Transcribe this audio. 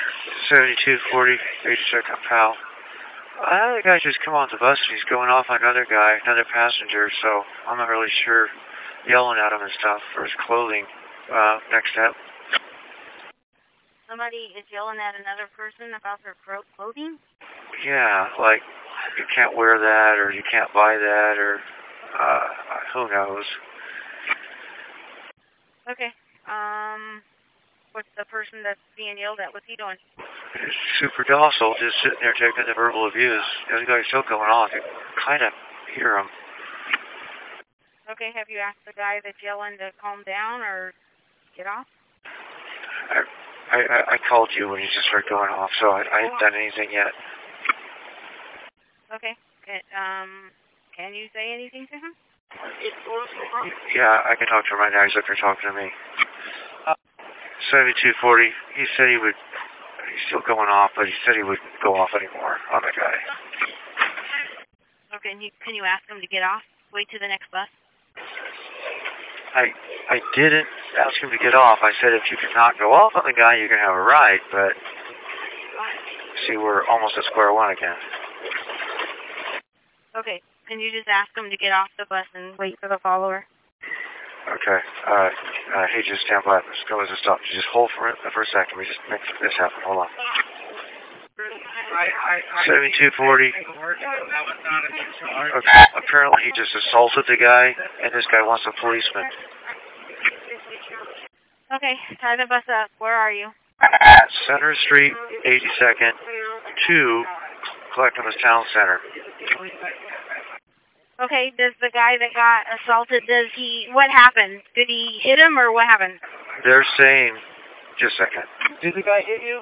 7240, 82nd pal. The guy just come on the bus and he's going off on another guy, another passenger, so I'm not really sure, yelling at him and stuff for his clothing. Next step. Somebody is yelling at another person about their clothing? Yeah, like, you can't wear that, or you can't buy that, or, who knows. Okay, what's the person that's being yelled at? What's he doing? He's super docile, just sitting there taking the verbal abuse. The other guy's still going off. You kind of hear him. Okay, have you asked the guy that's yelling to calm down or get off? I called you when you just started going off, so I haven't done anything yet. Okay, can you say anything to him? Yeah, I can talk to him right now. He's up there talking to me. 7240, he said he would, he's still going off, but he said he wouldn't go off anymore on the guy. Okay, can you ask him to get off? Wait to the next bus? I didn't ask him to get off. I said if you cannot go off on the guy, you can have a ride, but see, we're almost at square one again. Okay, can you just ask him to get off the bus and wait for the follower? Okay, hey, just stand by. Let's go as a stop. Just hold for a second. We just make this happen. Hold on. 7240. Okay, apparently he just assaulted the guy, and this guy wants a policeman. Okay, tie the bus up. Where are you? Center Street, 82nd, to Clackamas Town Center. Okay, does the guy that got assaulted, what happened? Did he hit him or what happened? They're saying, just a second. Did the guy hit you?